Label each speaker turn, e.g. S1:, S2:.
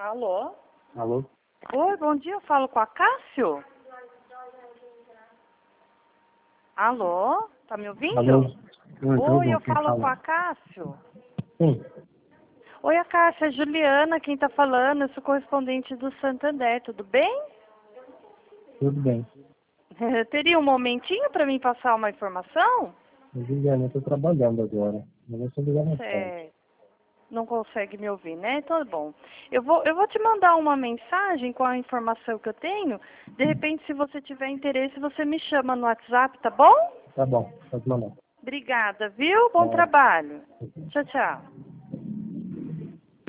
S1: Alô?
S2: Alô?
S1: Oi, bom dia, eu falo com a Cássio? Alô? Tá me ouvindo?
S2: Alô? Então,
S1: Oi,
S2: bom,
S1: eu
S2: quem
S1: falo com
S2: fala?
S1: a Cássio?
S2: Sim,
S1: Oi, a Cássia, é a Juliana, quem tá falando, eu sou correspondente do Santander, tudo bem?
S2: tudo bem.
S1: Teria um momentinho para mim passar uma informação?
S2: Eu estou trabalhando agora. Mas eu estou ligando mais tarde.
S1: Certo. Não consegue me ouvir, né? Então, bom. Eu vou te mandar uma mensagem com a informação que eu tenho. De repente, se você tiver interesse, você me chama no WhatsApp, tá bom?
S2: Tá bom, pode mandar.
S1: Obrigada, viu? Bom
S2: Tá.
S1: trabalho. Tchau, tchau.